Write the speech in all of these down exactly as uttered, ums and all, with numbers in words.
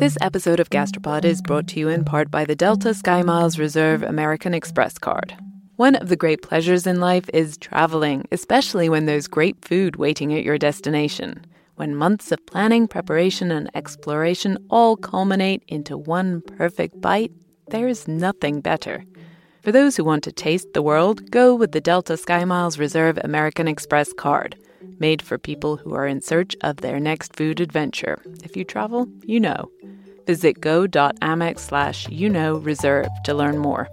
This episode of Gastropod is brought to you in part by the Delta SkyMiles Reserve American Express card. One of the great pleasures in life is traveling, especially when there's great food waiting at your destination. When months of planning, preparation, and exploration all culminate into one perfect bite, there's nothing better. For those who want to taste the world, go with the Delta SkyMiles Reserve American Express card, made for people who are in search of their next food adventure. If you travel, you know. Visit go.amex slash you know reserve to learn more.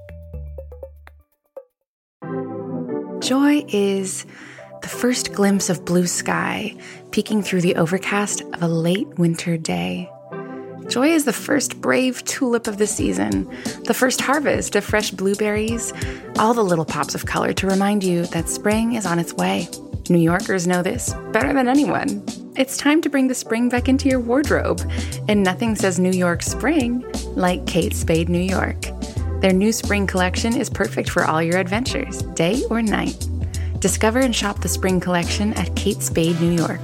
Joy is the first glimpse of blue sky peeking through the overcast of a late winter day. Joy is the first brave tulip of the season, the first harvest of fresh blueberries, all the little pops of color to remind you that spring is on its way. New Yorkers know this better than anyone. It's time to bring the spring back into your wardrobe, and nothing says New York spring like Kate Spade New York. Their new spring collection is perfect for all your adventures, day or night. Discover and shop the spring collection at Kate Spade New York.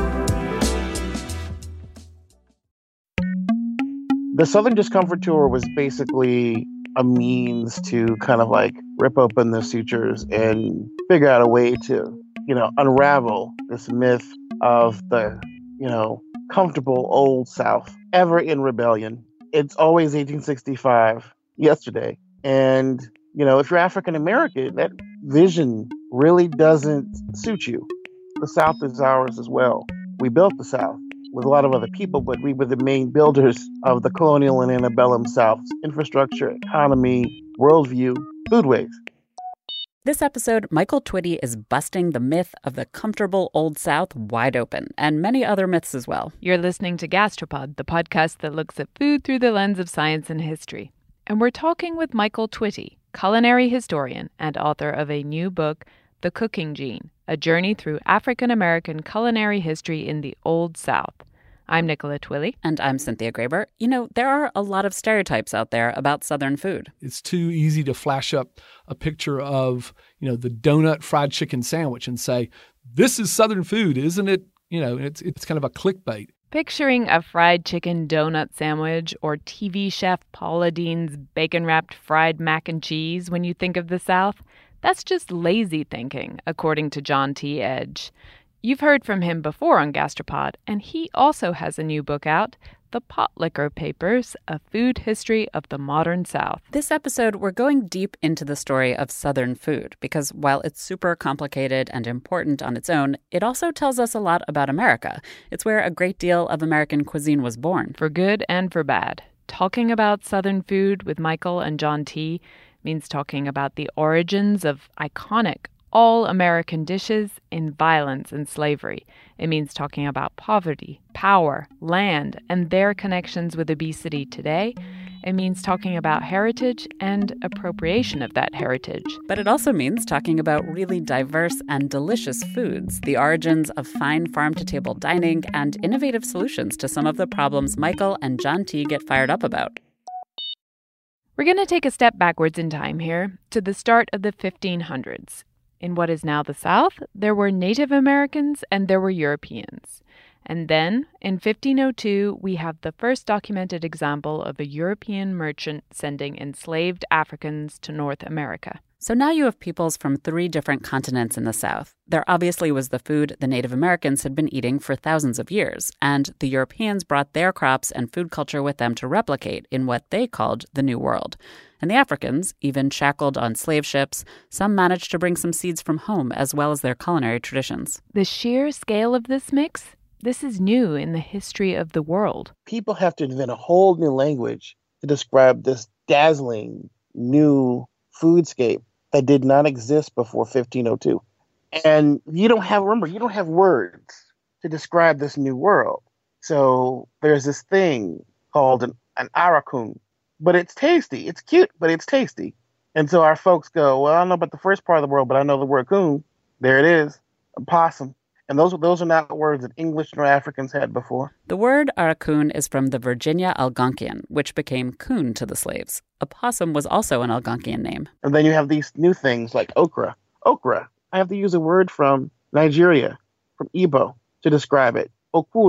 The Southern Discomfort Tour was basically a means to kind of like rip open the sutures and figure out a way to, you know, unravel this myth of the, you know, comfortable old South, ever in rebellion. It's always eighteen sixty-five yesterday. And, you know, if you're African American, that vision really doesn't suit you. The South is ours as well. We built the South with a lot of other people, but we were the main builders of the colonial and antebellum South's infrastructure, economy, worldview, foodways. This episode, Michael Twitty is busting the myth of the comfortable Old South wide open, and many other myths as well. You're listening to Gastropod, the podcast that looks at food through the lens of science and history. And we're talking with Michael Twitty, culinary historian and author of a new book, The Cooking Gene, a journey through African-American culinary history in the Old South. I'm Nicola Twilley. And I'm Cynthia Graber. You know, there are a lot of stereotypes out there about Southern food. It's too easy to flash up a picture of, you know, the donut fried chicken sandwich and say, this is Southern food, isn't it? You know, it's it's kind of a clickbait. Picturing a fried chicken donut sandwich or T V chef Paula Deen's bacon-wrapped fried mac and cheese when you think of the South, that's just lazy thinking, according to John T. Edge. You've heard from him before on Gastropod, and he also has a new book out, The Pot Liquor Papers, A Food History of the Modern South. This episode, we're going deep into the story of Southern food, because while it's super complicated and important on its own, it also tells us a lot about America. It's where a great deal of American cuisine was born. For good and for bad. Talking about Southern food with Michael and John T. means talking about the origins of iconic all-American dishes in violence and slavery. It means talking about poverty, power, land, and their connections with obesity today. It means talking about heritage and appropriation of that heritage. But it also means talking about really diverse and delicious foods, the origins of fine farm-to-table dining, and innovative solutions to some of the problems Michael and John T. get fired up about. We're going to take a step backwards in time here to the start of the fifteen hundreds. In what is now the South, there were Native Americans and there were Europeans. And then, in fifteen oh two, we have the first documented example of a European merchant sending enslaved Africans to North America. So now you have peoples from three different continents in the South. There obviously was the food the Native Americans had been eating for thousands of years, and the Europeans brought their crops and food culture with them to replicate in what they called the New World. And the Africans, even shackled on slave ships, some managed to bring some seeds from home as well as their culinary traditions. The sheer scale of this mix, this is new in the history of the world. People have to invent a whole new language to describe this dazzling new foodscape that did not exist before fifteen oh two. And you don't have, remember, you don't have words to describe this new world. So there's this thing called an, an arakun, but it's tasty. It's cute, but it's tasty. And so our folks go, well, I don't know about the first part of the world, but I know the word coon. There it is, a possum. And those, those are not words that English nor Africans had before. The word arakun is from the Virginia Algonquian, which became coon to the slaves. A possum was also an Algonquian name. And then you have these new things like okra. Okra. I have to use a word from Nigeria, from Igbo, to describe it. Okuru.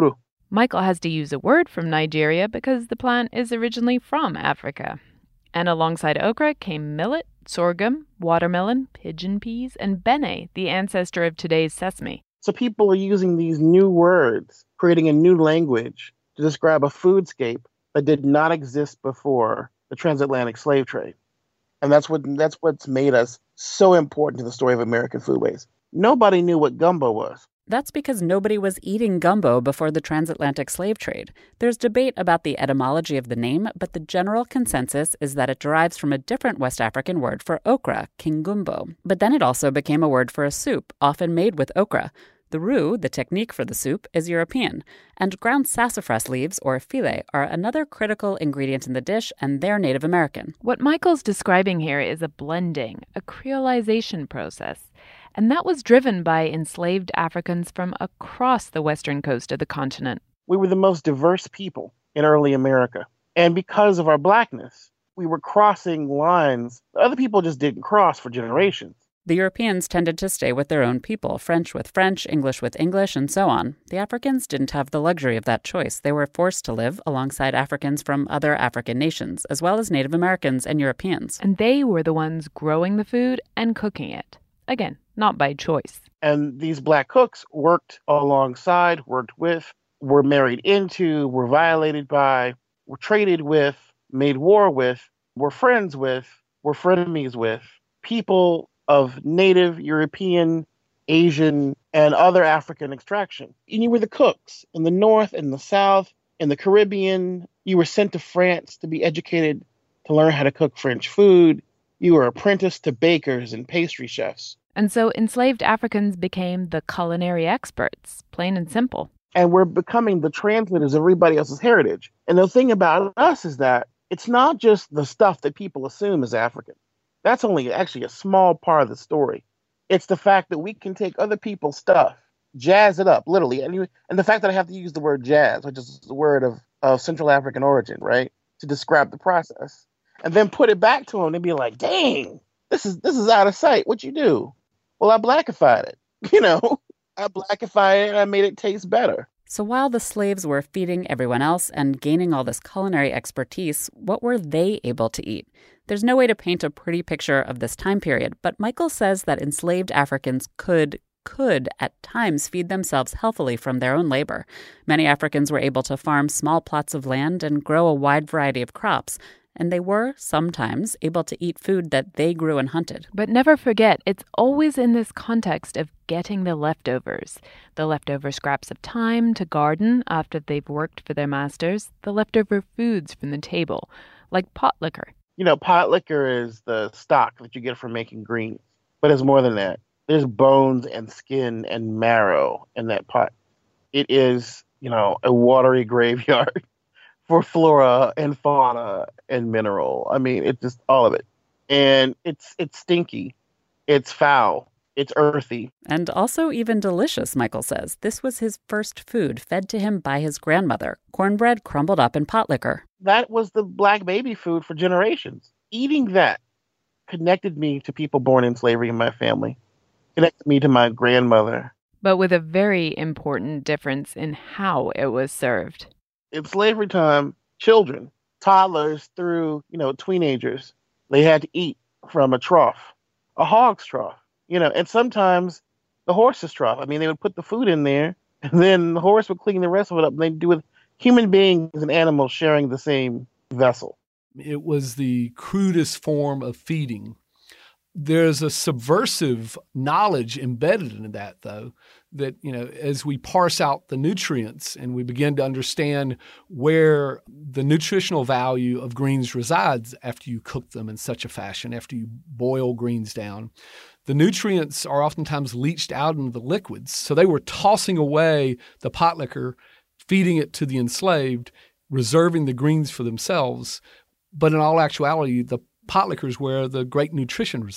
Michael has to use a word from Nigeria because the plant is originally from Africa. And alongside okra came millet, sorghum, watermelon, pigeon peas, and bene, the ancestor of today's sesame. So people are using these new words, creating a new language to describe a foodscape that did not exist before the transatlantic slave trade. And that's what that's what's made us so important to the story of American foodways. Nobody knew what gumbo was. That's because nobody was eating gumbo before the transatlantic slave trade. There's debate about the etymology of the name, but the general consensus is that it derives from a different West African word for okra, kingumbo. But then it also became a word for a soup, often made with okra. The roux, the technique for the soup, is European, and ground sassafras leaves, or file, are another critical ingredient in the dish, and they're Native American. What Michael's describing here is a blending, a creolization process. And that was driven by enslaved Africans from across the western coast of the continent. We were the most diverse people in early America. And because of our blackness, we were crossing lines other people just didn't cross for generations. The Europeans tended to stay with their own people, French with French, English with English, and so on. The Africans didn't have the luxury of that choice. They were forced to live alongside Africans from other African nations, as well as Native Americans and Europeans. And they were the ones growing the food and cooking it. Again, not by choice. And these black cooks worked alongside, worked with, were married into, were violated by, were traded with, made war with, were friends with, were frenemies with people of Native, European, Asian, and other African extraction. And you were the cooks in the North, in the South, in the Caribbean. You were sent to France to be educated to learn how to cook French food. You were apprenticed to bakers and pastry chefs. And so enslaved Africans became the culinary experts, plain and simple. And we're becoming the translators of everybody else's heritage. And the thing about us is that it's not just the stuff that people assume is African. That's only actually a small part of the story. It's the fact that we can take other people's stuff, jazz it up, literally. And, and the fact that I have to use the word jazz, which is the word of, of Central African origin, right, to describe the process, and then put it back to them and be like, dang, this is this is out of sight. What you do? Well, I blackified it. You know, I blackified it and I made it taste better. So while the slaves were feeding everyone else and gaining all this culinary expertise, what were they able to eat? There's no way to paint a pretty picture of this time period, but Michael says that enslaved Africans could, could at times feed themselves healthily from their own labor. Many Africans were able to farm small plots of land and grow a wide variety of crops, and they were, sometimes, able to eat food that they grew and hunted. But never forget, it's always in this context of getting the leftovers. The leftover scraps of time to garden after they've worked for their masters, the leftover foods from the table, like pot liquor. You know, pot liquor is the stock that you get from making greens. But it's more than that. There's bones and skin and marrow in that pot. It is, you know, a watery graveyard for flora and fauna and mineral. I mean, it's just all of it. And it's it's stinky. It's foul. It's earthy. And also even delicious, Michael says. This was his first food, fed to him by his grandmother, cornbread crumbled up in pot liquor. That was the black baby food for generations. Eating that connected me to people born in slavery in my family. Connected me to my grandmother. But with a very important difference in how it was served. In slavery time, children, toddlers through, you know, teenagers, they had to eat from a trough, a hog's trough, you know, and sometimes the horse's trough. I mean, they would put the food in there, and then the horse would clean the rest of it up, and they'd do with human beings and animals sharing the same vessel. It was the crudest form of feeding. There's a subversive knowledge embedded in that, though, that, you know, as we parse out the nutrients and we begin to understand where the nutritional value of greens resides after you cook them in such a fashion, after you boil greens down, the nutrients are oftentimes leached out into the liquids. So they were tossing away the pot liquor, feeding it to the enslaved, reserving the greens for themselves. But in all actuality, the pot liquor is where the great nutrition resided.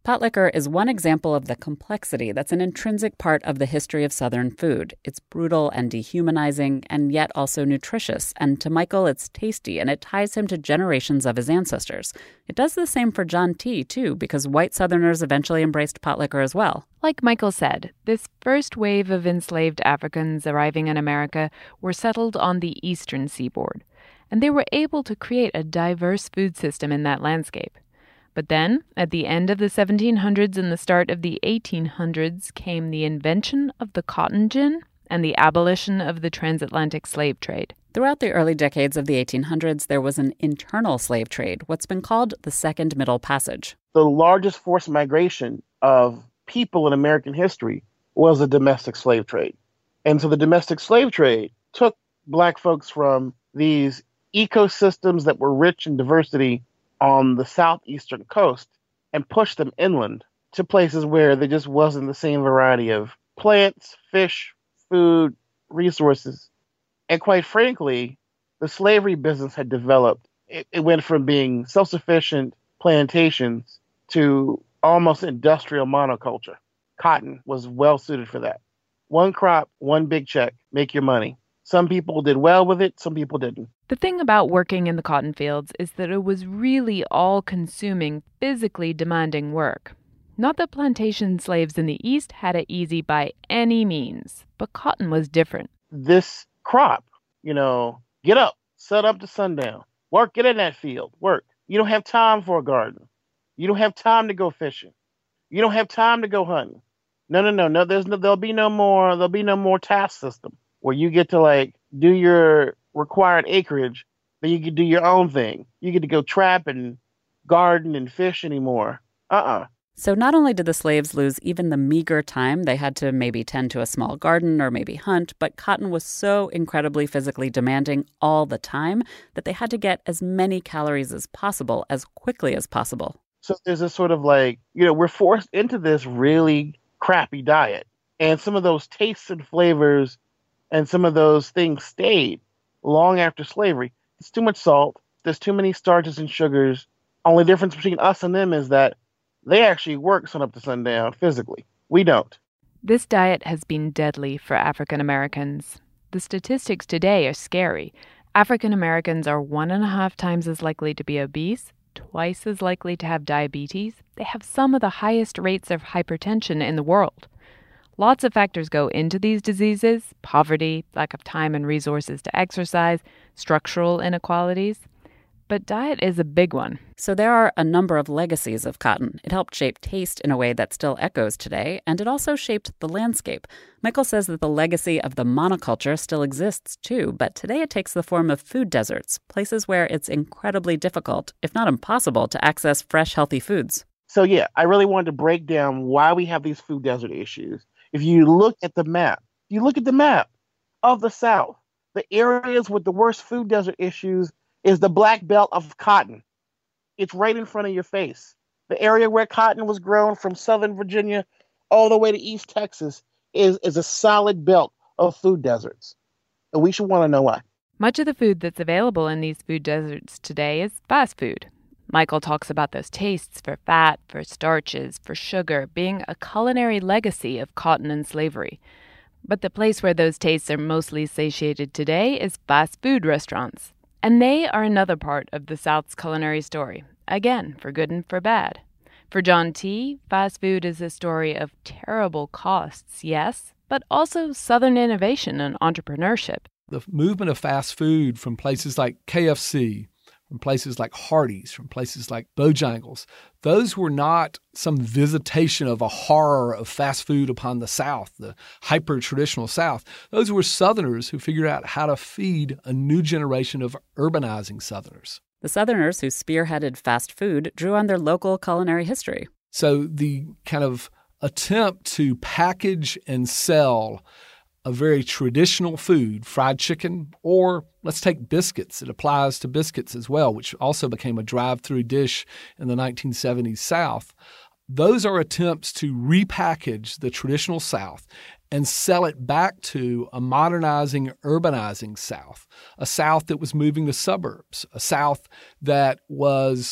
Pot liquor is one example of the complexity that's an intrinsic part of the history of Southern food. It's brutal and dehumanizing, and yet also nutritious. And to Michael, it's tasty, and it ties him to generations of his ancestors. It does the same for John T., too, because white Southerners eventually embraced pot liquor as well. Like Michael said, this first wave of enslaved Africans arriving in America were settled on the eastern seaboard, and they were able to create a diverse food system in that landscape. But then, at the end of the seventeen hundreds and the start of the eighteen hundreds, came the invention of the cotton gin and the abolition of the transatlantic slave trade. Throughout the early decades of the eighteen hundreds, there was an internal slave trade, what's been called the Second Middle Passage. The largest forced migration of people in American history was the domestic slave trade. And so the domestic slave trade took Black folks from these ecosystems that were rich in diversity on the southeastern coast and pushed them inland to places where there just wasn't the same variety of plants, fish, food, resources. And quite frankly, the slavery business had developed. It, it went from being self-sufficient plantations to almost industrial monoculture. Cotton was well suited for that. One crop, one big check, make your money. Some people did well with it, some people didn't. The thing about working in the cotton fields is that it was really all-consuming, physically demanding work. Not that plantation slaves in the East had it easy by any means, but cotton was different. This crop, you know, get up, set up to sundown, work, get in that field, work. You don't have time for a garden. You don't have time to go fishing. You don't have time to go hunting. No, no, no, no. There's no, there'll be no more, there'll be no more task system where you get to like do your required acreage, then you can do your own thing. You get to go trap and garden and fish anymore. Uh-uh. So not only did the slaves lose even the meager time they had to maybe tend to a small garden or maybe hunt, but cotton was so incredibly physically demanding all the time that they had to get as many calories as possible as quickly as possible. So there's this sort of like, you know, we're forced into this really crappy diet. And some of those tastes and flavors and some of those things stayed long after slavery. It's too much salt. There's too many starches and sugars. Only difference between us and them is that they actually work sun up to sundown physically. We don't. This diet has been deadly for African Americans. The statistics today are scary. African Americans are one and a half times as likely to be obese, twice as likely to have diabetes. They have some of the highest rates of hypertension in the world. Lots of factors go into these diseases: poverty, lack of time and resources to exercise, structural inequalities. But diet is a big one. So there are a number of legacies of cotton. It helped shape taste in a way that still echoes today, and it also shaped the landscape. Michael says that the legacy of the monoculture still exists too, but today it takes the form of food deserts, places where it's incredibly difficult, if not impossible, to access fresh, healthy foods. So yeah, I really wanted to break down why we have these food desert issues. If you look at the map, you look at the map of the South, the areas with the worst food desert issues is the black belt of cotton. It's right in front of your face. The area where cotton was grown from Southern Virginia all the way to East Texas is, is a solid belt of food deserts. And we should want to know why. Much of the food that's available in these food deserts today is fast food. Michael talks about those tastes for fat, for starches, for sugar, being a culinary legacy of cotton and slavery. But the place where those tastes are mostly satiated today is fast food restaurants. And they are another part of the South's culinary story, again, for good and for bad. For John T., fast food is a story of terrible costs, yes, but also Southern innovation and entrepreneurship. The movement of fast food from places like K F C, from places like Hardee's, from places like Bojangles, those were not some visitation of a horror of fast food upon the South, the hyper-traditional South. Those were Southerners who figured out how to feed a new generation of urbanizing Southerners. The Southerners who spearheaded fast food drew on their local culinary history. So the kind of attempt to package and sell a very traditional food, fried chicken, or let's take biscuits. It applies to biscuits as well, which also became a drive-through dish in the nineteen seventies South. Those are attempts to repackage the traditional South and sell it back to a modernizing, urbanizing South, a South that was moving to suburbs, a South that was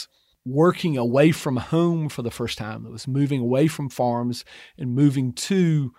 working away from home for the first time, that was moving away from farms and moving to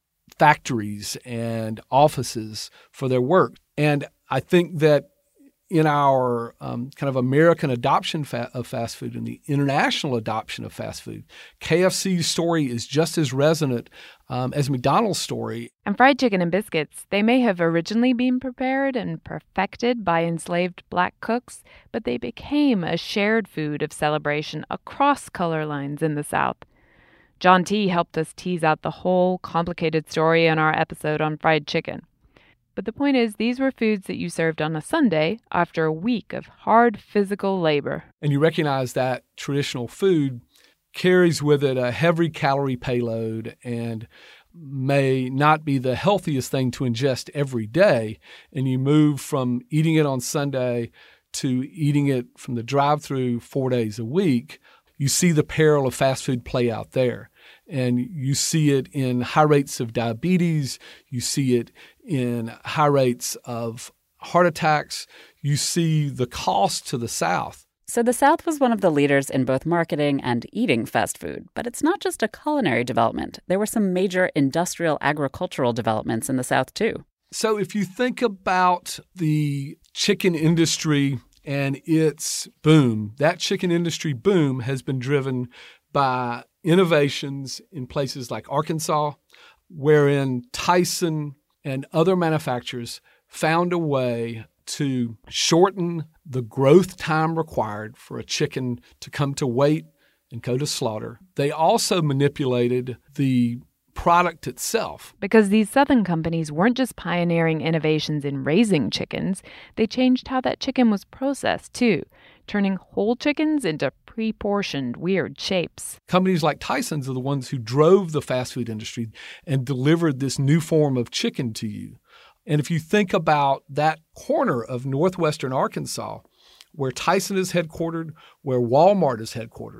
factories and offices for their work. And I think that in our um, kind of American adoption fa- of fast food and the international adoption of fast food, K F C's story is just as resonant um, as McDonald's story. And fried chicken and biscuits, they may have originally been prepared and perfected by enslaved black cooks, but they became a shared food of celebration across color lines in the South. John T. helped us tease out the whole complicated story in our episode on fried chicken. But the point is, these were foods that you served on a Sunday after a week of hard physical labor. And you recognize that traditional food carries with it a heavy calorie payload and may not be the healthiest thing to ingest every day. And you move from eating it on Sunday to eating it from the drive-thru four days a week. You see the peril of fast food play out there. And you see it in high rates of diabetes. You see it in high rates of heart attacks. You see the cost to the South. So the South was one of the leaders in both marketing and eating fast food. But it's not just a culinary development. There were some major industrial agricultural developments in the South, too. So if you think about the chicken industry and its boom, that chicken industry boom has been driven by innovations in places like Arkansas, wherein Tyson and other manufacturers found a way to shorten the growth time required for a chicken to come to weight and go to slaughter. They also manipulated the product itself. Because these Southern companies weren't just pioneering innovations in raising chickens, they changed how that chicken was processed, too, turning whole chickens into pre-portioned, weird shapes. Companies like Tyson's are the ones who drove the fast food industry and delivered this new form of chicken to you. And if you think about that corner of northwestern Arkansas, where Tyson is headquartered, where Walmart is headquartered,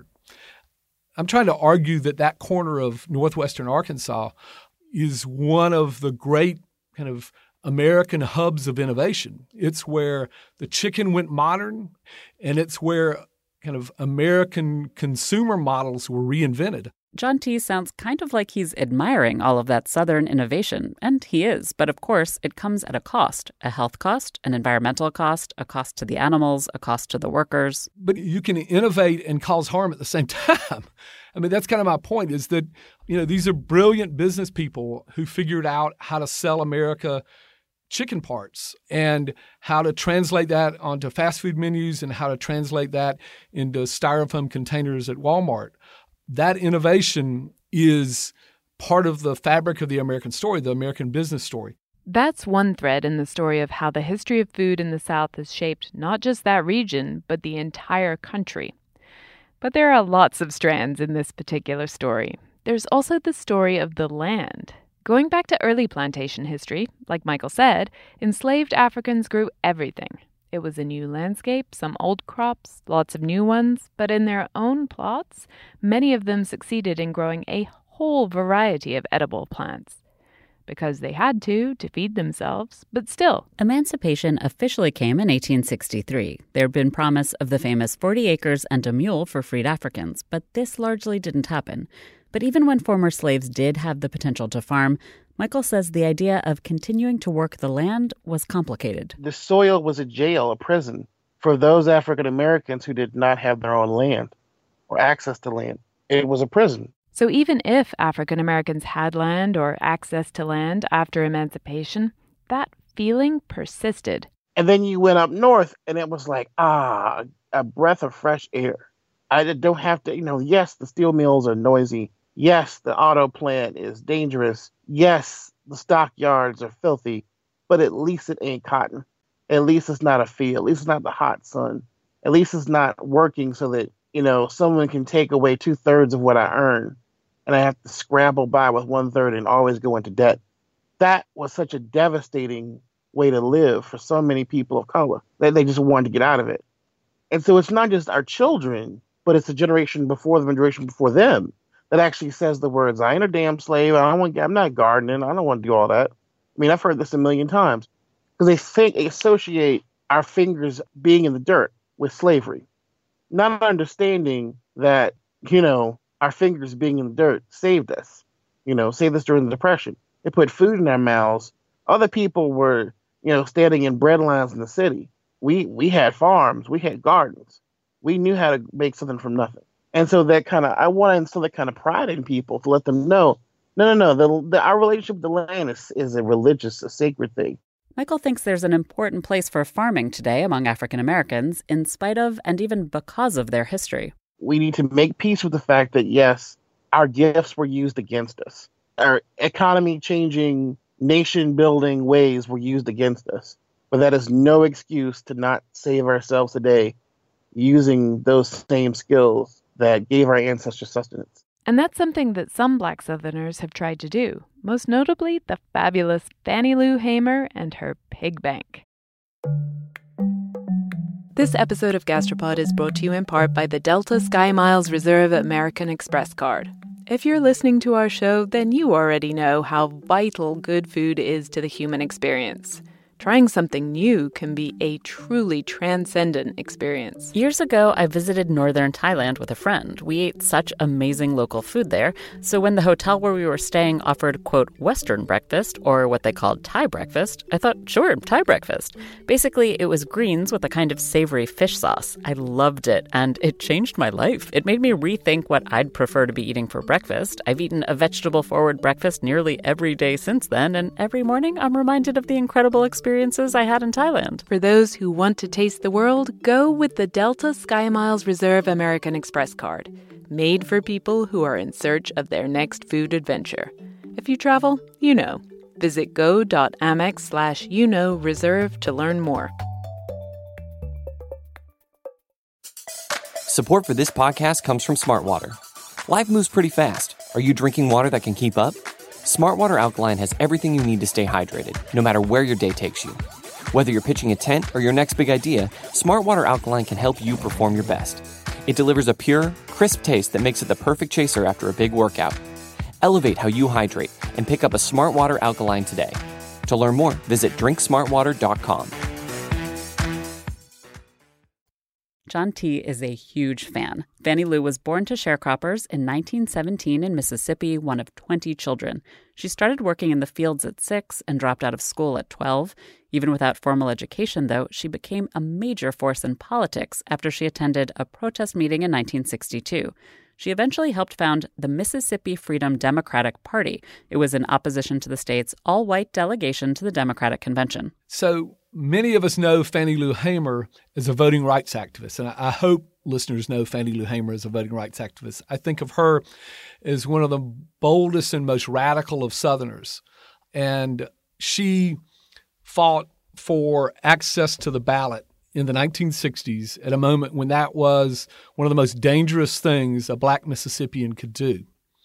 I'm trying to argue that that corner of northwestern Arkansas is one of the great kind of American hubs of innovation. It's where the chicken went modern, and it's where kind of American consumer models were reinvented. John T. sounds kind of like he's admiring all of that Southern innovation, and he is. But of course, it comes at a cost, a health cost, an environmental cost, a cost to the animals, a cost to the workers. But you can innovate and cause harm at the same time. I mean, that's kind of my point, is that, you know, these are brilliant business people who figured out how to sell America chicken parts and how to translate that onto fast food menus and how to translate that into styrofoam containers at Walmart. That innovation is part of the fabric of the American story, the American business story. That's one thread in the story of how the history of food in the South has shaped not just that region, but the entire country. But there are lots of strands in this particular story. There's also the story of the land. Going back to early plantation history, like Michael said, enslaved Africans grew everything. It was a new landscape, some old crops, lots of new ones, but in their own plots, many of them succeeded in growing a whole variety of edible plants. Because they had to, to feed themselves, but still. Emancipation officially came in eighteen sixty-three. There had been promise of the famous forty acres and a mule for freed Africans, but this largely didn't happen. But even when former slaves did have the potential to farm, Michael says the idea of continuing to work the land was complicated. The soil was a jail, a prison, for those African Americans who did not have their own land or access to land. It was a prison. So even if African Americans had land or access to land after emancipation, that feeling persisted. And then you went up north, and it was like, ah, a breath of fresh air. I don't have to, you know, yes, the steel mills are noisy. Yes, the auto plant is dangerous. Yes, the stockyards are filthy, but at least it ain't cotton. At least it's not a field. At least it's not the hot sun. At least it's not working so that, you know, someone can take away two thirds of what I earn and I have to scramble by with one third and always go into debt. That was such a devastating way to live for so many people of color that they just wanted to get out of it. And so it's not just our children, but it's the generation before them and generation before them that actually says the words, I ain't a damn slave. I don't want, I'm not gardening. I don't want to do all that. I mean, I've heard this a million times because they think they associate our fingers being in the dirt with slavery. not understanding that, you know, our fingers being in the dirt saved us, you know, saved us during the Depression. It put food in our mouths. Other people were, you know, standing in bread lines in the city. We we had farms, we had gardens. We knew how to make something from nothing. And so that kind of, I want to instill that kind of pride in people to let them know, no, no, no, the, the, our relationship with the land is, is a religious, a sacred thing. Michael thinks there's an important place for farming today among African Americans, in spite of and even because of their history. We need to make peace with the fact that, yes, our gifts were used against us. Our economy-changing, nation-building ways were used against us. But that is no excuse to not save ourselves today using those same skills that gave our ancestors sustenance. And that's something that some Black Southerners have tried to do, most notably the fabulous Fannie Lou Hamer and her pig bank. This episode of Gastropod is brought to you in part by the Delta SkyMiles Reserve American Express card. If you're listening to our show, then you already know how vital good food is to the human experience. Trying something new can be a truly transcendent experience. Years ago, I visited northern Thailand with a friend. We ate such amazing local food there. So when the hotel where we were staying offered, quote, Western breakfast, or what they called Thai breakfast, I thought, sure, Thai breakfast. Basically, it was greens with a kind of savory fish sauce. I loved it, and it changed my life. It made me rethink what I'd prefer to be eating for breakfast. I've eaten a vegetable-forward breakfast nearly every day since then, and every morning I'm reminded of the incredible experience experiences I had in Thailand. For those who want to taste the world, go with the Delta SkyMiles Reserve American Express card, made for people who are in search of their next food adventure. If you travel, you know. Visit go.amex slash you know reserve to learn more. Support for this podcast comes from Smartwater. Life moves pretty fast. Are you drinking water that can keep up? Smartwater Alkaline has everything you need to stay hydrated, no matter where your day takes you. Whether you're pitching a tent or your next big idea, Smartwater Alkaline can help you perform your best. It delivers a pure, crisp taste that makes it the perfect chaser after a big workout. Elevate how you hydrate and pick up a Smartwater Alkaline today. To learn more, visit drink smartwater dot com. John T. is a huge fan. Fannie Lou was born to sharecroppers in nineteen seventeen in Mississippi, one of twenty children. She started working in the fields at six and dropped out of school at twelve. Even without formal education, though, she became a major force in politics after she attended a protest meeting in nineteen sixty-two. She eventually helped found the Mississippi Freedom Democratic Party. It was in opposition to the state's all-white delegation to the Democratic Convention. So many of us know Fannie Lou Hamer as a voting rights activist, and I hope listeners know Fannie Lou Hamer as a voting rights activist. I think of her as one of the boldest and most radical of Southerners, and she fought for access to the ballot in the nineteen sixties at a moment when that was one of the most dangerous things a Black Mississippian could do.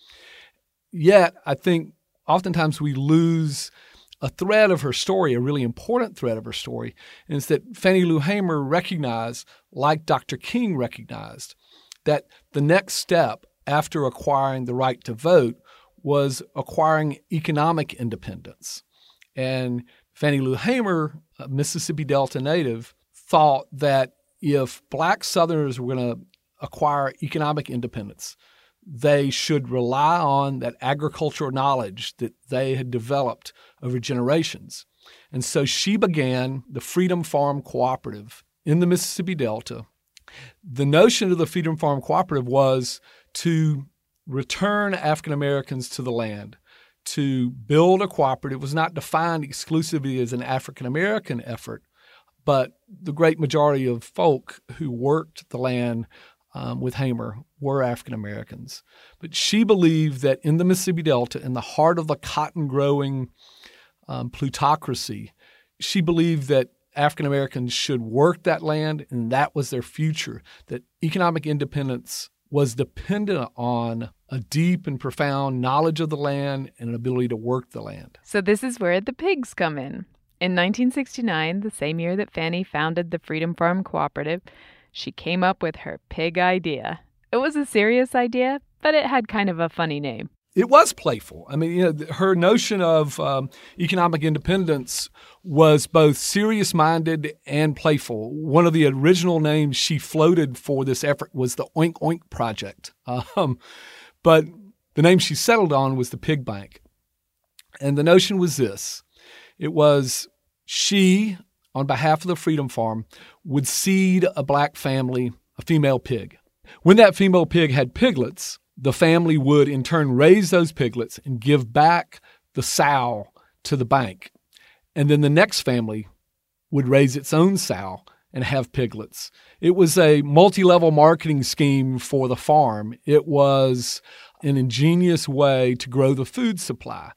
Yet, I think oftentimes we lose a thread of her story, a really important thread of her story, and it's that Fannie Lou Hamer recognized, like Doctor King recognized, that the next step after acquiring the right to vote was acquiring economic independence. And Fannie Lou Hamer, a Mississippi Delta native, thought that if Black Southerners were going to acquire economic independence, they should rely on that agricultural knowledge that they had developed over generations. And so she began the Freedom Farm Cooperative in the Mississippi Delta. The notion of the Freedom Farm Cooperative was to return African Americans to the land, to build a cooperative. It was not defined exclusively as an African American effort, but the great majority of folk who worked the land um, with Hamer were African Americans. But she believed that in the Mississippi Delta, in the heart of the cotton-growing um, plutocracy, she believed that African Americans should work that land, and that was their future, that economic independence was dependent on a deep and profound knowledge of the land and an ability to work the land. So this is where the pigs come in. In nineteen sixty-nine, the same year that Fannie founded the Freedom Farm Cooperative, she came up with her pig idea. It was a serious idea, but it had kind of a funny name. it was playful. I mean, you know, her notion of um, economic independence was both serious-minded and playful. One of the original names she floated for this effort was the Oink Oink Project. Um, but the name she settled on was the Pig Bank. And the notion was this. It was she, on behalf of the Freedom Farm, would seed a black family a female pig. When that female pig had piglets, the family would in turn raise those piglets and give back the sow to the bank. And then the next family would raise its own sow and have piglets. It was a multi-level marketing scheme for the farm. It was an ingenious way to grow the food supply.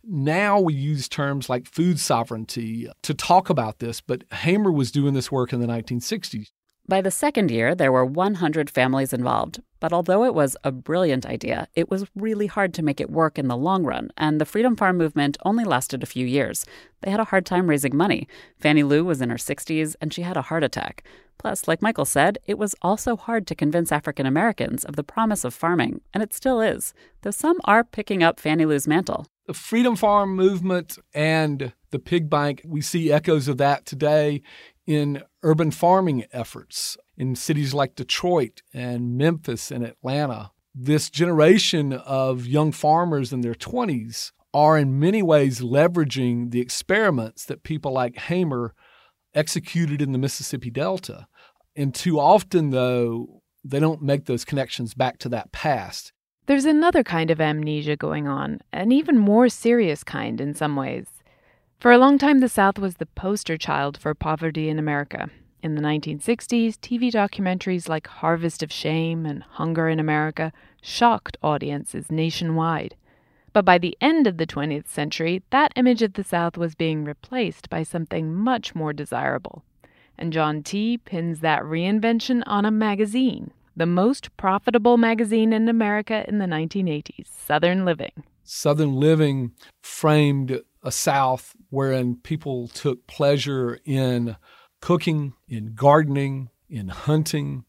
Now we use terms like food sovereignty to talk about this, but Hamer was doing this work in the nineteen sixties. By the second year, there were one hundred families involved. But although it was a brilliant idea, it was really hard to make it work in the long run, and the Freedom Farm movement only lasted a few years. They had a hard time raising money. Fannie Lou was in her sixties, and she had a heart attack. Plus, like Michael said, it was also hard to convince African Americans of the promise of farming, and it still is, though some are picking up Fannie Lou's mantle. The Freedom Farm movement and the pig bank, we see echoes of that today in urban farming efforts in cities like Detroit and Memphis and Atlanta. This generation of young farmers in their twenties are in many ways leveraging the experiments that people like Hamer executed in the Mississippi Delta. And too often, though, they don't make those connections back to that past. There's another kind of amnesia going on, an even more serious kind in some ways. For a long time, the South was the poster child for poverty in America. In the nineteen sixties, T V documentaries like Harvest of Shame and Hunger in America shocked audiences nationwide. But by the end of the twentieth century, that image of the South was being replaced by something much more desirable. And John T. pins that reinvention on a magazine, the most profitable magazine in America in the nineteen eighties, Southern Living. Southern Living framed a South wherein people took pleasure in cooking, in gardening, in hunting,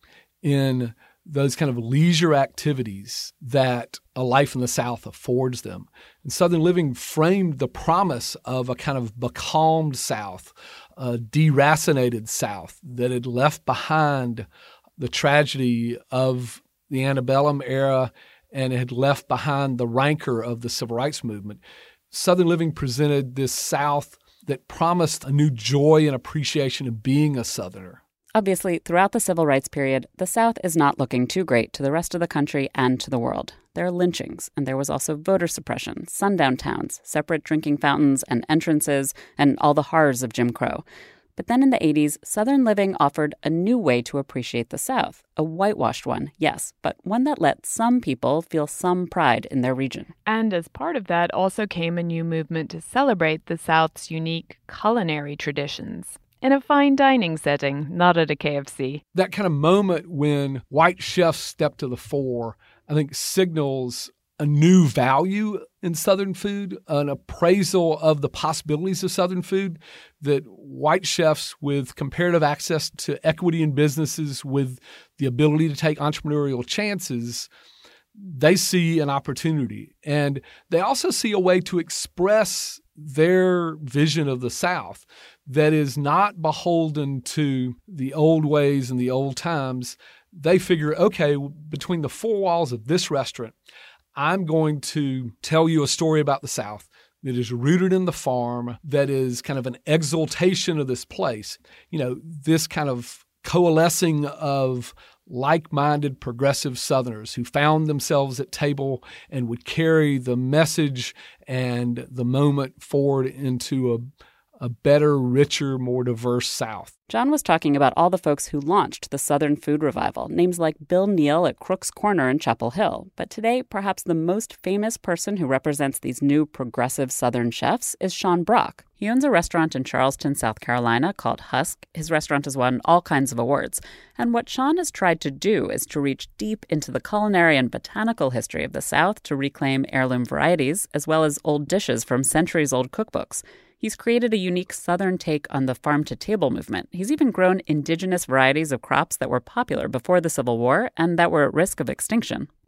in those kind of leisure activities that a life in the South affords them. And Southern Living framed the promise of a kind of becalmed South, a deracinated South that had left behind the tragedy of the antebellum era and had left behind the rancor of the civil rights movement. Southern Living presented this South that promised a new joy and appreciation of being a Southerner. Obviously, throughout the civil rights period, the South is not looking too great to the rest of the country and to the world. There are lynchings, and there was also voter suppression, sundown towns, separate drinking fountains and entrances, and all the horrors of Jim Crow. But then in the eighties, Southern Living offered a new way to appreciate the South, a whitewashed one, yes, but one that let some people feel some pride in their region. And as part of that also came a new movement to celebrate the South's unique culinary traditions. In a fine dining setting, not at a K F C. That kind of moment when white chefs step to the fore, I think signals a new value in Southern food, an appraisal of the possibilities of Southern food, that white chefs with comparative access to equity in businesses, with the ability to take entrepreneurial chances, they see an opportunity. And they also see a way to express their vision of the South that is not beholden to the old ways and the old times. They figure, okay, between the four walls of this restaurant, I'm going to tell you a story about the South that is rooted in the farm, that is kind of an exaltation of this place. You know, this kind of coalescing of like-minded progressive Southerners who found themselves at table and would carry the message and the moment forward into a a better, richer, more diverse South. John was talking about all the folks who launched the Southern food revival, names like Bill Neal at Crook's Corner in Chapel Hill. But today, perhaps the most famous person who represents these new progressive Southern chefs is Sean Brock. He owns a restaurant in Charleston, South Carolina called Husk. His restaurant has won all kinds of awards. And what Sean has tried to do is to reach deep into the culinary and botanical history of the South to reclaim heirloom varieties, as well as old dishes from centuries-old cookbooks. He's created a unique Southern take on the farm-to-table movement. He's even grown indigenous varieties of crops that were popular before the Civil War and that were at risk of extinction.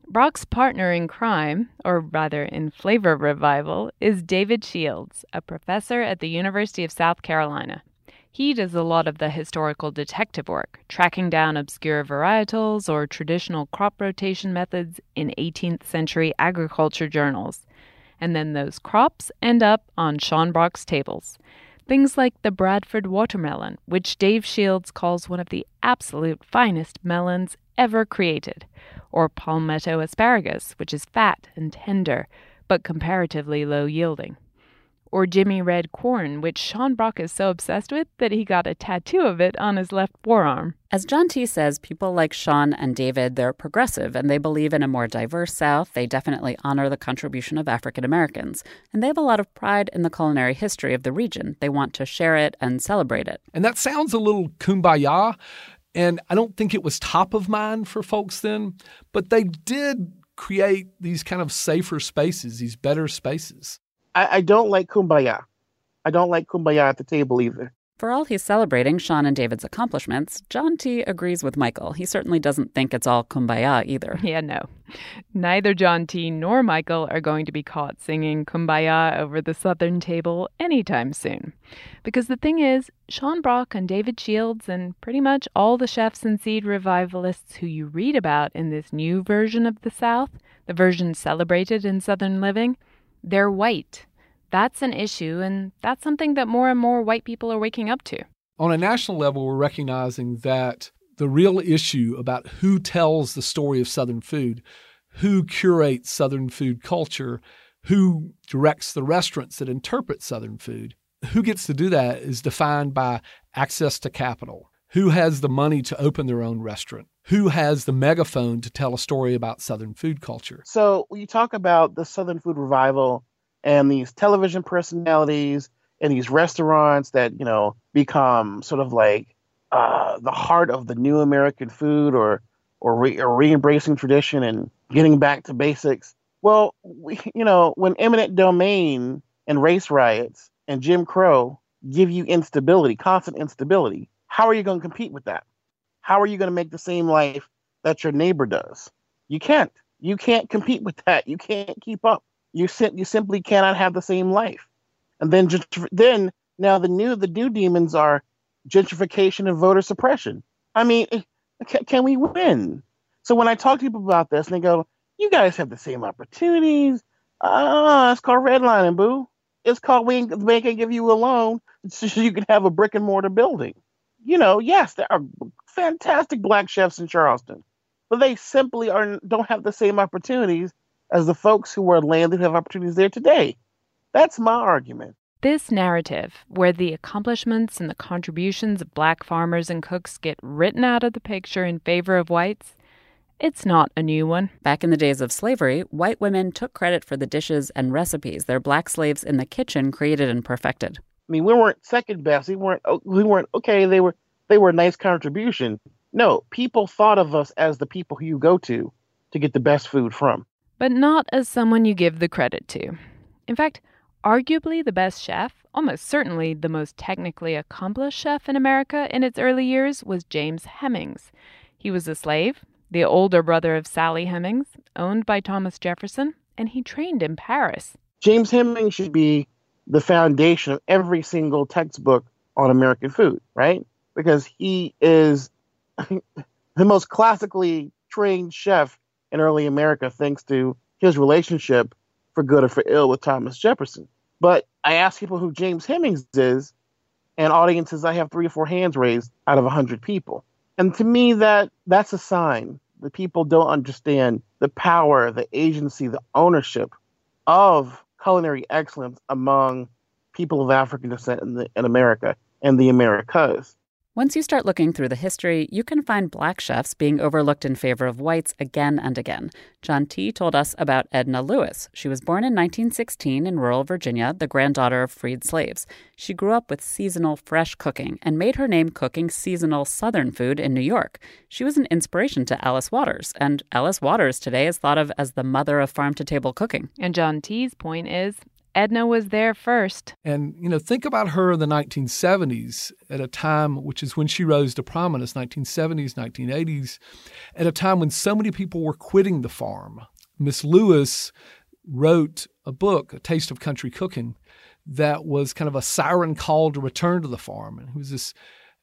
Brock's partner in crime, or rather in flavor revival, is David Shields, a professor at the University of South Carolina. He does a lot of the historical detective work, tracking down obscure varietals or traditional crop rotation methods in eighteenth century agriculture journals. And then those crops end up on Sean Brock's tables. Things like the Bradford watermelon, which Dave Shields calls one of the absolute finest melons ever created, or palmetto asparagus, which is fat and tender, but comparatively low-yielding, or Jimmy Red corn, which Sean Brock is so obsessed with that he got a tattoo of it on his left forearm. As John T. says, people like Sean and David, they're progressive, and they believe in a more diverse South. They definitely honor the contribution of African Americans, and they have a lot of pride in the culinary history of the region. They want to share it and celebrate it. And that sounds a little kumbaya, and I don't think it was top of mind for folks then, but they did create these kind of safer spaces, these better spaces. I, I don't like kumbaya. I don't like kumbaya at the table either. For all he's celebrating Sean and David's accomplishments, John T. agrees with Michael. He certainly doesn't think it's all kumbaya either. Yeah, no. Neither John T. nor Michael are going to be caught singing kumbaya over the southern table anytime soon. Because the thing is, Sean Brock and David Shields and pretty much all the chefs and seed revivalists who you read about in this new version of the South, the version celebrated in Southern living, they're white. That's an issue, and that's something that more and more white people are waking up to. On a national level, we're recognizing that the real issue about who tells the story of Southern food, who curates Southern food culture, who directs the restaurants that interpret Southern food, who gets to do that is defined by access to capital. Who has the money to open their own restaurant? Who has the megaphone to tell a story about Southern food culture? So when you talk about the Southern food revival and these television personalities and these restaurants that, you know, become sort of like uh, the heart of the new American food or or, re- or re-embracing tradition and getting back to basics. Well, we, you know, when eminent domain and race riots and Jim Crow give you instability, constant instability, how are you going to compete with that? How are you going to make the same life that your neighbor does? You can't. You can't compete with that. You can't keep up. You sim- you simply cannot have the same life. And then just then now the new the new demons are gentrification and voter suppression. I mean, can, can we win? So when I talk to people about this and they go, "You guys have the same opportunities," ah, uh, it's called redlining, boo. It's called we ain't, we can't give you a loan so you can have a brick and mortar building. You know, yes, there are fantastic black chefs in Charleston, but they simply are don't have the same opportunities as the folks who were landed who have opportunities there today. That's my argument. This narrative, where the accomplishments and the contributions of black farmers and cooks get written out of the picture in favor of whites, it's not a new one. Back in the days of slavery, white women took credit for the dishes and recipes their black slaves in the kitchen created and perfected. I mean, we weren't second best. We weren't. We weren't okay. They were. They were a nice contribution. No, people thought of us as the people who you go to to get the best food from. But not as someone you give the credit to. In fact, arguably the best chef, almost certainly the most technically accomplished chef in America in its early years, was James Hemings. He was a slave, the older brother of Sally Hemings, owned by Thomas Jefferson, and he trained in Paris. James Hemings should be the foundation of every single textbook on American food, right? Because he is the most classically trained chef in early America, thanks to his relationship, for good or for ill, with Thomas Jefferson. But I ask people who James Hemings is, and audiences, I have three or four hands raised out of one hundred people. And to me, that that's a sign that people don't understand the power, the agency, the ownership of culinary excellence among people of African descent in, the, in America and the Americas. Once you start looking through the history, you can find black chefs being overlooked in favor of whites again and again. John T. told us about Edna Lewis. She was born in nineteen sixteen in rural Virginia, the granddaughter of freed slaves. She grew up with seasonal, fresh cooking and made her name cooking seasonal Southern food in New York. She was an inspiration to Alice Waters, and Alice Waters today is thought of as the mother of farm-to-table cooking. And John T.'s point is, Edna was there first. And, you know, think about her in the nineteen seventies, at a time, which is when she rose to prominence, nineteen seventies, nineteen eighties, at a time when so many people were quitting the farm. Miss Lewis wrote a book, A Taste of Country Cooking, that was kind of a siren call to return to the farm. And it was this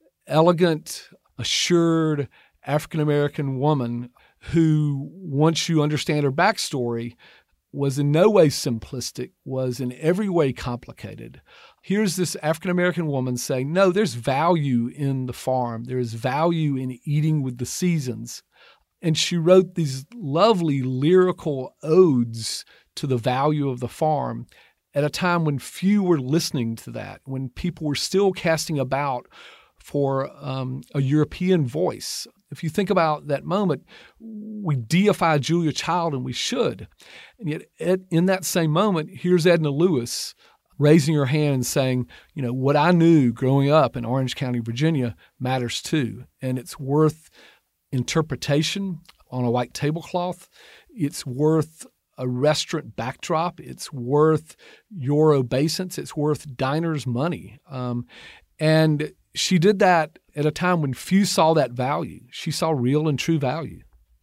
elegant, assured African-American woman who, once you understand her backstory, was in no way simplistic, was in every way complicated. Here's this African-American woman saying, no, there's value in the farm. There is value in eating with the seasons. And she wrote these lovely lyrical odes to the value of the farm at a time when few were listening to that, when people were still casting about for um, a European voice. If you think about that moment, we deify Julia Child, and we should. And yet at, in that same moment, here's Edna Lewis raising her hand and saying, you know, what I knew growing up in Orange County, Virginia matters too. And it's worth interpretation on a white tablecloth. It's worth a restaurant backdrop. It's worth your obeisance. It's worth diners' money. Um, and she did that at a time when few saw that value. She saw real and true value.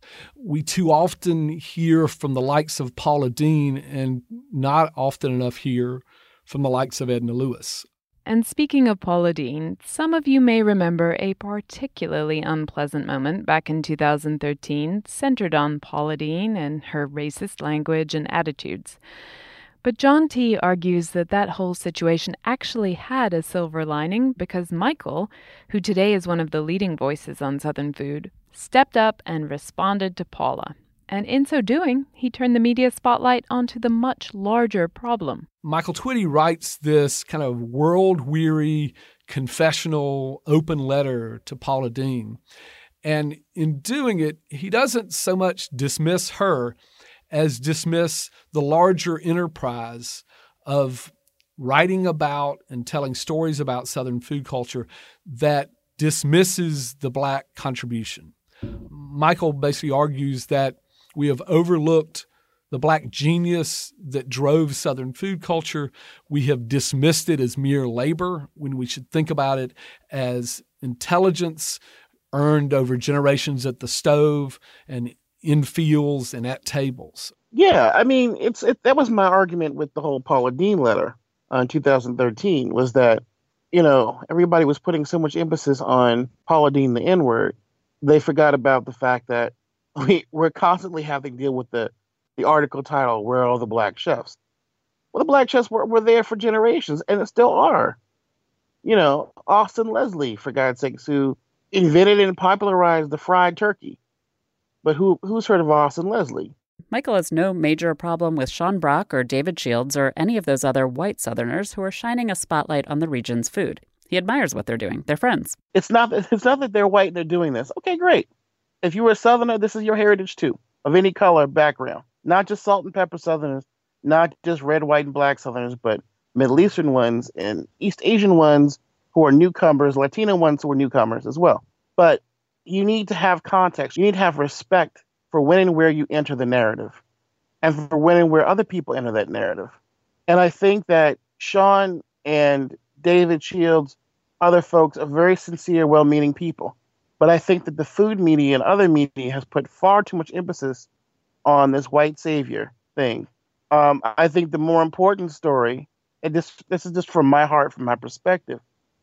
We too often hear from the likes of Paula Deen and not often enough hear from the likes of Edna Lewis. And speaking of Paula Deen, some of you may remember a particularly unpleasant moment back in two thousand thirteen centered on Paula Deen and her racist language and attitudes. But John T. argues that that whole situation actually had a silver lining because Michael, who today is one of the leading voices on Southern food, stepped up and responded to Paula. And in so doing, he turned the media spotlight onto the much larger problem. Michael Twitty writes this kind of world-weary, confessional, open letter to Paula Deen. And in doing it, he doesn't so much dismiss her as dismiss the larger enterprise of writing about and telling stories about Southern food culture that dismisses the Black contribution. Michael basically argues that we have overlooked the Black genius that drove Southern food culture. We have dismissed it as mere labor when we should think about it as intelligence earned over generations at the stove and in fields and at tables. Yeah, I mean, it's it, that was my argument with the whole Paula Deen letter uh, in two thousand thirteen, was that, you know, everybody was putting so much emphasis on Paula Deen, the N-word, they forgot about the fact that we, we're constantly having to deal with the, the article title, Where Are All the Black Chefs? Well, the Black chefs were, were there for generations, and it still are. You know, Austin Leslie, for God's sakes, who invented and popularized the fried turkey. But who who's heard of Austin Leslie? Michael has no major problem with Sean Brock or David Shields or any of those other white Southerners who are shining a spotlight on the region's food. He admires what they're doing. They're friends. It's not that, it's not that they're white and they're doing this. Okay, great. If you were a Southerner, this is your heritage too, of any color, background. Not just salt and pepper Southerners, not just red, white, and black Southerners, but Middle Eastern ones and East Asian ones who are newcomers, Latino ones who are newcomers as well. But you need to have context. You need to have respect for when and where you enter the narrative and for when and where other people enter that narrative. And I think that Sean and David Shields, other folks, are very sincere, well-meaning people. But I think that the food media and other media has put far too much emphasis on this white savior thing. Um, I think the more important story, and this this is just from my heart, from my perspective,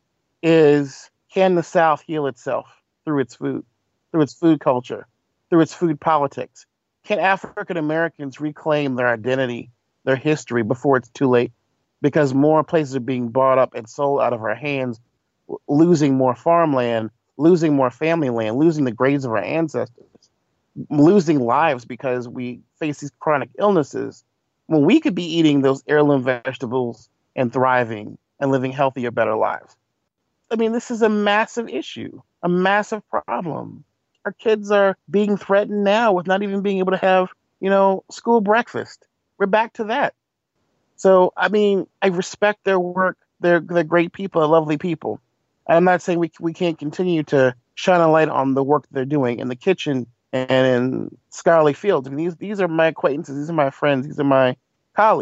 is can the South heal itself through its food, through its food culture, through its food politics? Can African Americans reclaim their identity, their history before it's too late? Because more places are being bought up and sold out of our hands, losing more farmland, losing more family land, losing the graves of our ancestors, losing lives because we face these chronic illnesses when we could be eating those heirloom vegetables and thriving and living healthier, better lives. I mean, this is a massive issue, a massive problem. Our kids are being threatened now with not even being able to have, you know, school breakfast. We're back to that. So, I mean, I respect their work. They're, they're great people, they're lovely people. I'm not saying we we can't continue to shine a light on the work they're doing in the kitchen and in scholarly fields. I mean, these these are my acquaintances, these are my friends, these are my colleagues.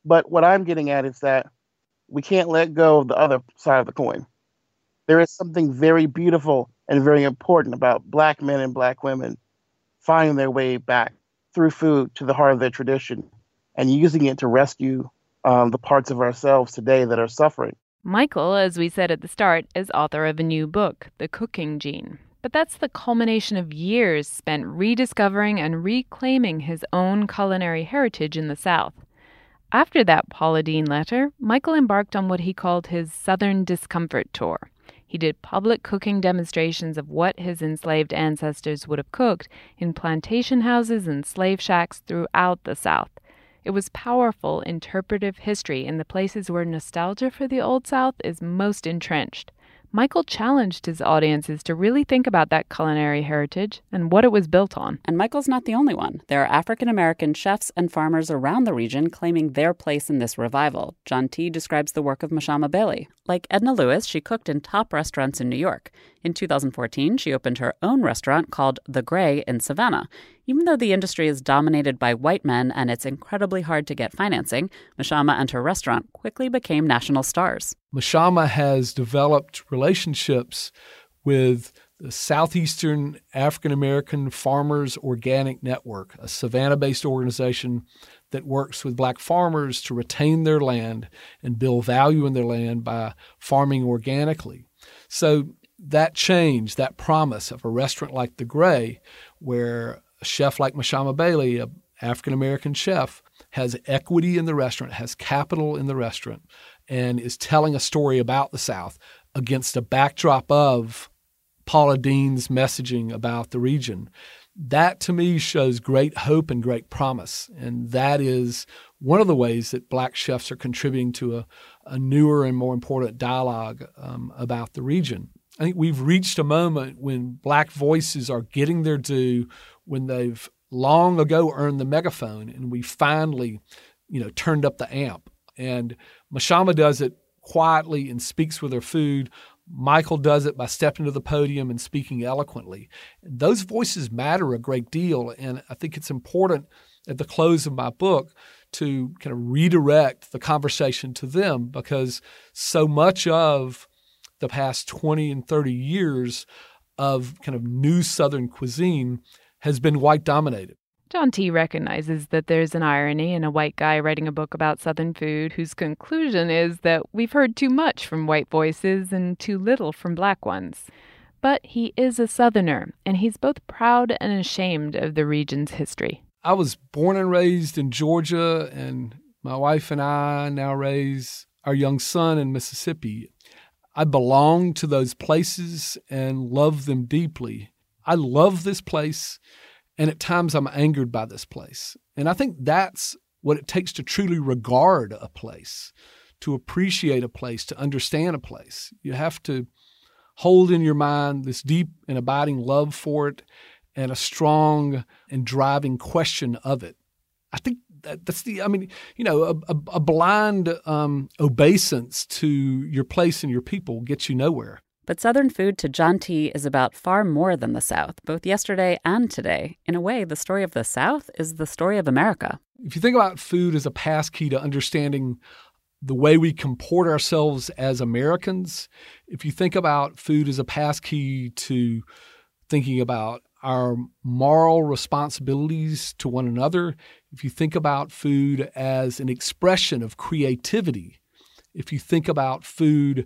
But what I'm getting at is that we can't let go of the other side of the coin. There is something very beautiful and very important about Black men and Black women finding their way back through food to the heart of their tradition and using it to rescue um, the parts of ourselves today that are suffering. Michael, as we said at the start, is author of a new book, The Cooking Gene. But that's the culmination of years spent rediscovering and reclaiming his own culinary heritage in the South. After that Paula Deen letter, Michael embarked on what he called his Southern Discomfort Tour. He did public cooking demonstrations of what his enslaved ancestors would have cooked in plantation houses and slave shacks throughout the South. It was powerful interpretive history in the places where nostalgia for the Old South is most entrenched. Michael challenged his audiences to really think about that culinary heritage and what it was built on. And Michael's not the only one. There are African-American chefs and farmers around the region claiming their place in this revival. John T. describes the work of Mashama Bailey. Like Edna Lewis, she cooked in top restaurants in New York. In two thousand fourteen, she opened her own restaurant called The Gray in Savannah. Even though the industry is dominated by white men and it's incredibly hard to get financing, Mashama and her restaurant quickly became national stars. Mashama has developed relationships with the Southeastern African American Farmers Organic Network, a Savannah-based organization that works with Black farmers to retain their land and build value in their land by farming organically. So that change, that promise of a restaurant like The Gray, where a chef like Mashama Bailey, an African-American chef, has equity in the restaurant, has capital in the restaurant, and is telling a story about the South against a backdrop of Paula Deen's messaging about the region. That, to me, shows great hope and great promise. And that is one of the ways that Black chefs are contributing to a, a newer and more important dialogue um, about the region. I think we've reached a moment when Black voices are getting their due, when they've long ago earned the megaphone, and we finally, you know, turned up the amp. And Mashama does it quietly and speaks with her food. Michael does it by stepping to the podium and speaking eloquently. Those voices matter a great deal, and I think it's important at the close of my book to kind of redirect the conversation to them, because so much of the past twenty and thirty years of kind of new Southern cuisine has been white-dominated. John T. recognizes that there's an irony in a white guy writing a book about Southern food whose conclusion is that we've heard too much from white voices and too little from Black ones. But he is a Southerner, and he's both proud and ashamed of the region's history. I was born and raised in Georgia, and my wife and I now raise our young son in Mississippi. I belong to those places and love them deeply. I love this place, and at times I'm angered by this place. And I think that's what it takes to truly regard a place, to appreciate a place, to understand a place. You have to hold in your mind this deep and abiding love for it and a strong and driving question of it. I think that that's the, I mean, you know, a, a, a blind um, obeisance to your place and your people gets you nowhere. But Southern food to John T. is about far more than the South, both yesterday and today. In a way, the story of the South is the story of America. If you think about food as a passkey to understanding the way we comport ourselves as Americans, if you think about food as a passkey to thinking about our moral responsibilities to one another, if you think about food as an expression of creativity, if you think about food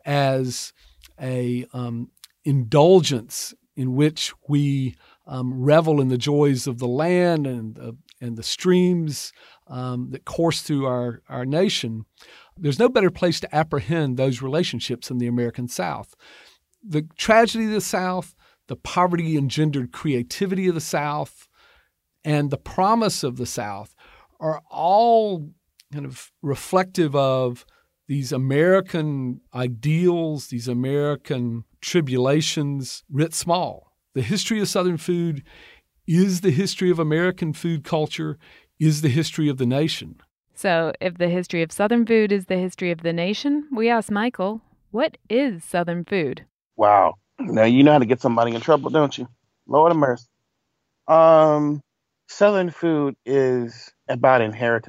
as a um, indulgence in which we um, revel in the joys of the land and uh, and the streams um, that course through our, our nation, there's no better place to apprehend those relationships in the American South. The tragedy of the South, the poverty-engendered creativity of the South, and the promise of the South are all kind of reflective of these American ideals, these American tribulations writ small. The history of Southern food is the history of American food culture, is the history of the nation. So if the history of Southern food is the history of the nation, we ask Michael, what is Southern food? Wow. Now, you know how to get somebody in trouble, don't you? Lord of mercy. Um, Southern food is about inheritance.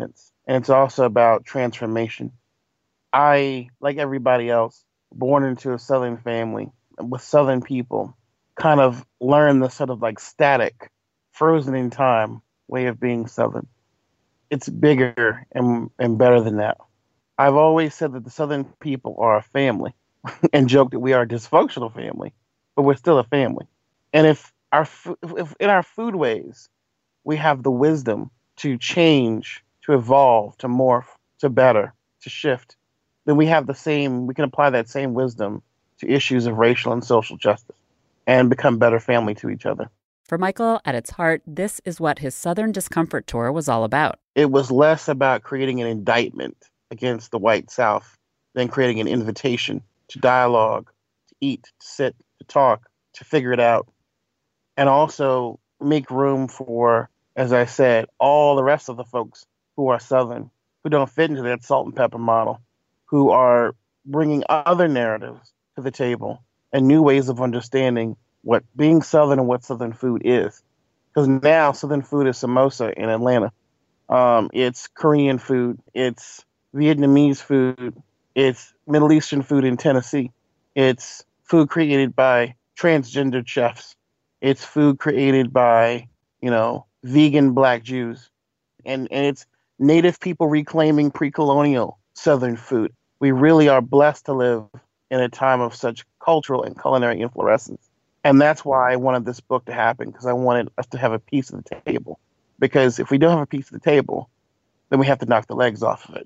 and it's also about transformation. I, like everybody else, born into a Southern family with Southern people, kind of learned the sort of like static, frozen in time way of being Southern. It's bigger and, and better than that. I've always said that the Southern people are a family and joked that we are a dysfunctional family, but we're still a family. And if our if in our foodways we have the wisdom to change, to evolve, to morph, to better, to shift, then we have the same, we can apply that same wisdom to issues of racial and social justice and become better family to each other. For Michael, at its heart, this is what his Southern Discomfort Tour was all about. It was less about creating an indictment against the white South than creating an invitation to dialogue, to eat, to sit, to talk, to figure it out, and also make room for, as I said, all the rest of the folks who are Southern, who don't fit into that salt and pepper model, who are bringing other narratives to the table and new ways of understanding what being Southern and what Southern food is. Because now Southern food is samosa in Atlanta. Um, it's Korean food. It's Vietnamese food. It's Middle Eastern food in Tennessee. It's food created by transgendered chefs. It's food created by, you know, vegan Black Jews. And, and it's Native people reclaiming pre-colonial Southern food. We really are blessed to live in a time of such cultural and culinary inflorescence. And that's why I wanted this book to happen, because I wanted us to have a piece of the table. Because if we don't have a piece of the table, then we have to knock the legs off of it.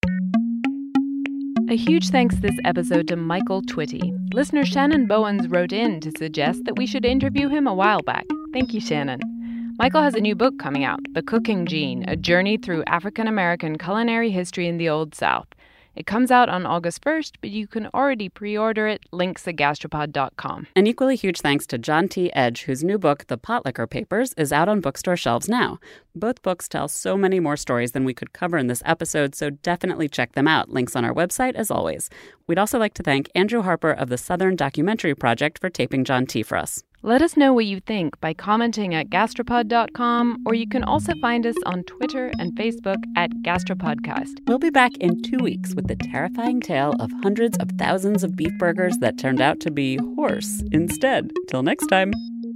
A huge thanks this episode to Michael Twitty. Listener Shannon Bowens wrote in to suggest that we should interview him a while back. Thank you, Shannon. Michael has a new book coming out, The Cooking Gene, A Journey Through African-American Culinary History in the Old South. It comes out on August first, but you can already pre-order it. Links at gastropod dot com. An equally huge thanks to John T. Edge, whose new book, The Potlicker Papers, is out on bookstore shelves now. Both books tell so many more stories than we could cover in this episode, so definitely check them out. Links on our website, as always. We'd also like to thank Andrew Harper of the Southern Documentary Project for taping John T. for us. Let us know what you think by commenting at gastropod dot com, or you can also find us on Twitter and Facebook at Gastropodcast. We'll be back in two weeks with the terrifying tale of hundreds of thousands of beef burgers that turned out to be horse instead. Till next time.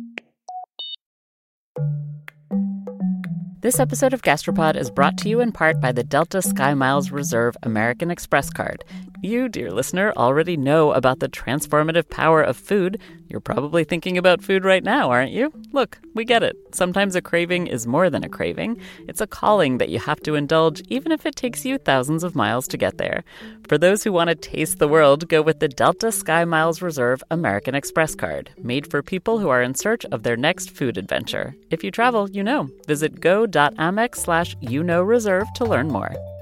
This episode of Gastropod is brought to you in part by the Delta SkyMiles Reserve American Express card. You, dear listener, already know about the transformative power of food. You're probably thinking about food right now, aren't you? Look, we get it. Sometimes a craving is more than a craving. It's a calling that you have to indulge, even if it takes you thousands of miles to get there. For those who want to taste the world, go with the Delta SkyMiles Reserve American Express card, made for people who are in search of their next food adventure. If you travel, you know. Visit go.amex slash you know reserve to learn more.